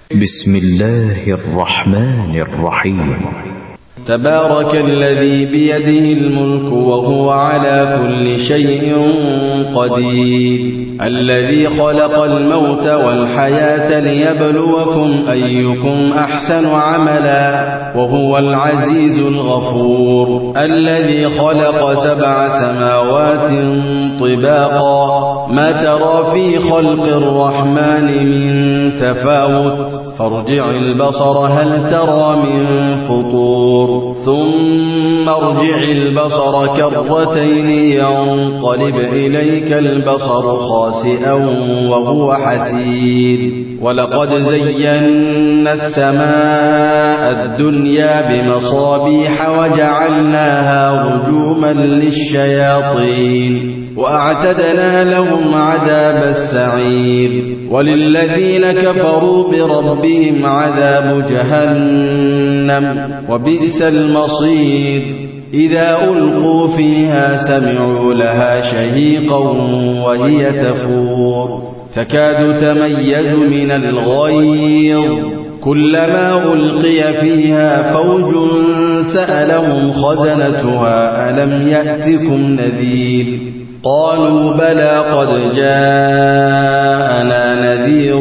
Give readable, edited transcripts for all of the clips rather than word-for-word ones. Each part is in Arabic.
بسم الله الرحمن الرحيم. تبارك الذي بيده الملك وهو على كل شيء قدير، الذي خلق الموت والحياة ليبلوكم أيكم أحسن عملا وهو العزيز الغفور، الذي خلق 7 سماوات طباقا ما ترى في خلق الرحمن من تفاوت فارجع البصر هل ترى من فطور، ثم ارجع البصر كرتين ينقلب إليك البصر خاسئا وهو حسير، ولقد زينا السماء الدنيا بمصابيح وجعلناها رجوما للشياطين وأعتدنا لهم عذاب السعير، وللذين كفروا بربهم عذاب جهنم وبئس المصير، إذا ألقوا فيها سمعوا لها شهيقا وهي تفور تكاد تميز من الغيظ كلما ألقي فيها فوج سألهم خزنتها ألم يأتكم نذير، قالوا بلى قد جاءنا نذير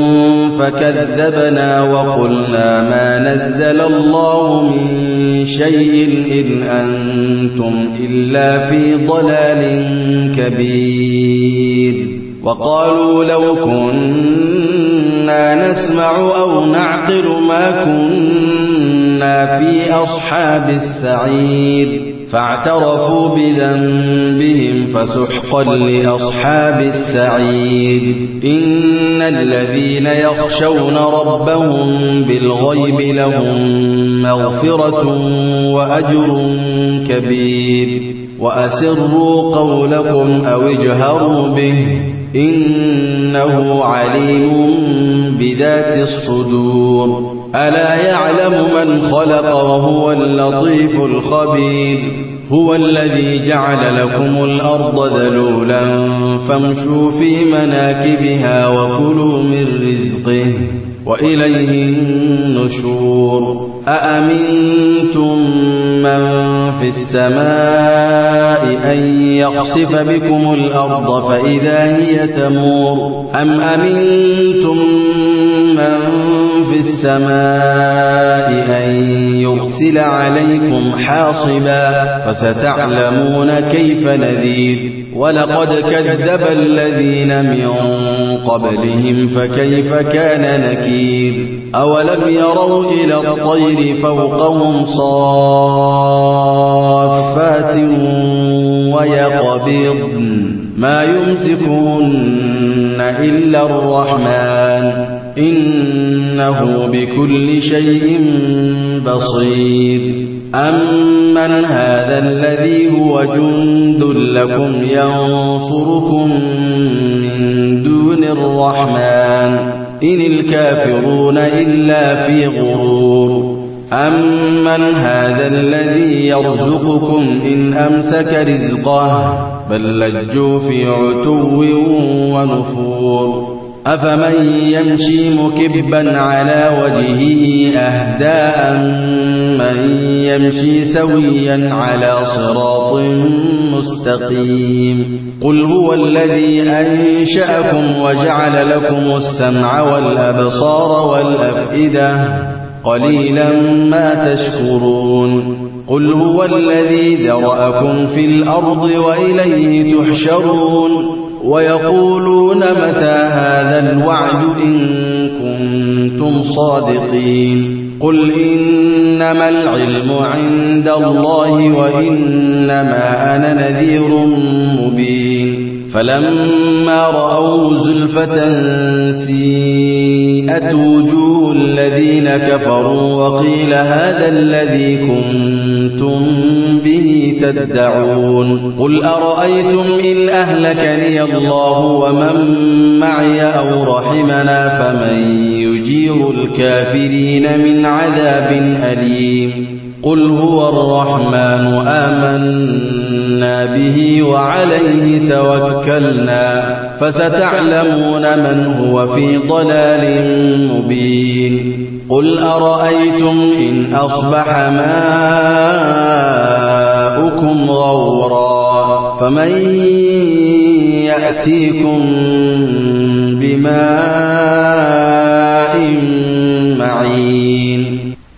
فكذبنا وقلنا ما نزل الله من شيء إن أنتم إلا في ضلال كبير، وقالوا لو كنا نسمع أو نعقل ما كنا في أصحاب السعير، فاعترفوا بذنبهم فسحقا لأصحاب السعير، إن الذين يخشون ربهم بالغيب لهم مغفرة وأجر كبير، وأسروا قولكم أو اجهروا به إنه عليم بذات الصدور، ألا يعلم من خلق وهو اللطيف الخبير، هو الذي جعل لكم الأرض ذلولا فامشوا في مناكبها وكلوا من رزقه وإليه النشور، أأمنتم من في السماء أن يخسف بكم الأرض فإذا هي تمور، أم أمنتم من في السماء أن يرسل عليكم حاصبا فستعلمون كيف نذير، ولقد كذب الذين من قبلهم فكيف كان نكير، أولم يروا إلى الطير فوقهم صافات ويقبضن ما يمسكهن إلا الرحمن إنه بكل شيء بصير، أمن هذا الذي هو جند لكم ينصركم من دون الرحمن إن الكافرون إلا في غرور، أمن هذا الذي يرزقكم إن أمسك رزقه بل لجوا في عتو ونفور، أفمن يمشي مكبا على وجهه أهدى من يمشي سويا على صراط مستقيم، قل هو الذي أنشأكم وجعل لكم السمع والأبصار والأفئدة قليلا ما تشكرون، قل هو الذي ذرأكم في الأرض وإليه تحشرون، ويقولون متى هذا الوعد إن كنتم صادقين، قل إنما العلم عند الله وإنما أنا نذير مبين، فلما رأوا زلفة سيئت وجوه الذين كفروا وقيل هذا الذي كنتم به تدعون، قل أرأيتم إن أهلكني الله ومن معي أو رحمنا فمن يجير الكافرين من عذاب أليم، قل هو الرحمن آمنا به وعليه توكلنا فستعلمون من هو في ضلال مبين. قل أرأيتم إن أصبح ماؤكم غورا فمن يأتيكم بماء